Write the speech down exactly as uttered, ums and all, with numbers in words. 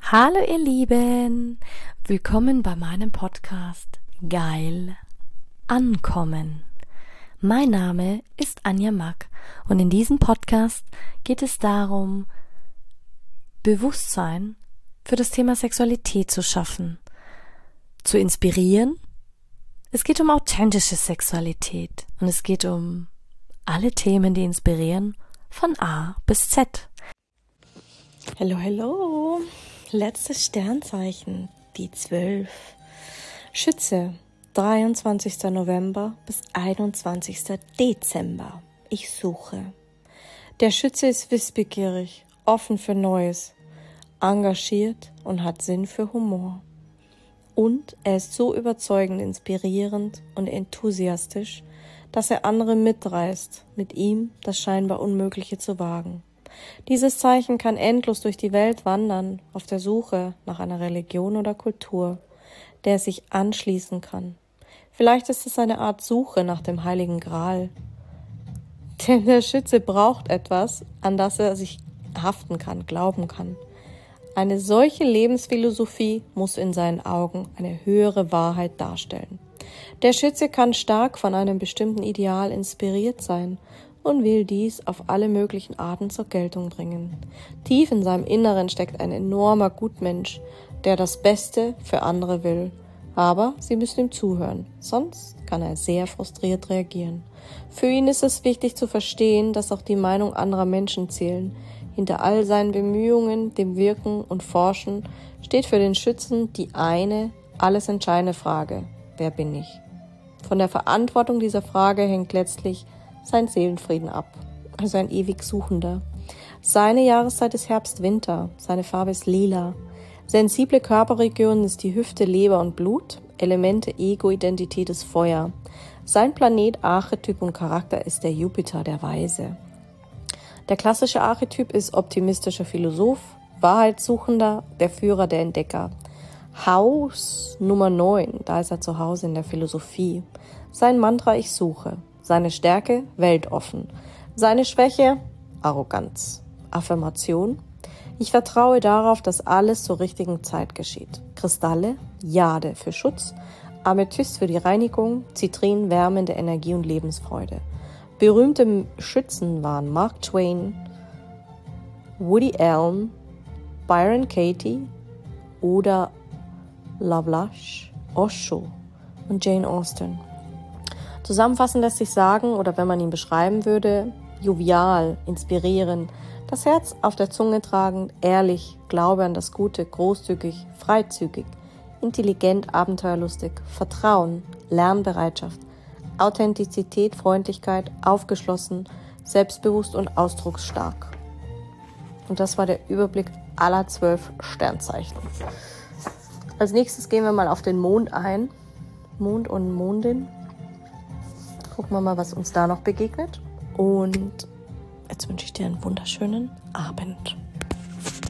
Hallo ihr Lieben, willkommen bei meinem Podcast Geil Ankommen. Mein Name ist Anja Mack und in diesem Podcast geht es darum, Bewusstsein für das Thema Sexualität zu schaffen, zu inspirieren. Es geht um authentische Sexualität und es geht um alle Themen, die inspirieren, von A bis Z. Hallo, hallo. Letztes Sternzeichen, die zwölf. Schütze, dreiundzwanzigster November bis einundzwanzigster Dezember. Ich suche. Der Schütze ist wissbegierig, offen für Neues, engagiert und hat Sinn für Humor. Und er ist so überzeugend, inspirierend und enthusiastisch, dass er andere mitreißt, mit ihm das scheinbar Unmögliche zu wagen. Dieses Zeichen kann endlos durch die Welt wandern, auf der Suche nach einer Religion oder Kultur, der es sich anschließen kann. Vielleicht ist es eine Art Suche nach dem Heiligen Gral. Denn der Schütze braucht etwas, an das er sich haften kann, glauben kann. Eine solche Lebensphilosophie muss in seinen Augen eine höhere Wahrheit darstellen. Der Schütze kann stark von einem bestimmten Ideal inspiriert sein und will dies auf alle möglichen Arten zur Geltung bringen. Tief in seinem Inneren steckt ein enormer Gutmensch, der das Beste für andere will. Aber sie müssen ihm zuhören, sonst kann er sehr frustriert reagieren. Für ihn ist es wichtig zu verstehen, dass auch die Meinung anderer Menschen zählen. Hinter all seinen Bemühungen, dem Wirken und Forschen steht für den Schützen die eine, alles entscheidende Frage: Wer bin ich? Von der Verantwortung dieser Frage hängt letztlich sein Seelenfrieden ab, also ein ewig Suchender. Seine Jahreszeit ist Herbst-Winter, seine Farbe ist lila. Sensible Körperregionen ist die Hüfte, Leber und Blut, Elemente Ego-Identität ist Feuer. Sein Planet, Archetyp und Charakter ist der Jupiter, der Weise. Der klassische Archetyp ist optimistischer Philosoph, Wahrheitssuchender, der Führer, der Entdecker. Haus Nummer neun, da ist er zu Hause in der Philosophie. Sein Mantra: Ich suche. Seine Stärke: weltoffen. Seine Schwäche: Arroganz. Affirmation: Ich vertraue darauf, dass alles zur richtigen Zeit geschieht. Kristalle: Jade für Schutz, Amethyst für die Reinigung, Zitrin wärmende Energie und Lebensfreude. Berühmte Schützen waren Mark Twain, Woody Allen, Byron Katie oder Lovelace, Osho und Jane Austen. Zusammenfassend lässt sich sagen, oder wenn man ihn beschreiben würde: jovial, inspirierend, das Herz auf der Zunge tragend, ehrlich, Glaube an das Gute, großzügig, freizügig, intelligent, abenteuerlustig, Vertrauen, Lernbereitschaft, Authentizität, Freundlichkeit, aufgeschlossen, selbstbewusst und ausdrucksstark. Und das war der Überblick aller zwölf Sternzeichen. Als nächstes gehen wir mal auf den Mond ein. Mond und Mondin. Gucken wir mal, was uns da noch begegnet. Und jetzt wünsche ich dir einen wunderschönen Abend.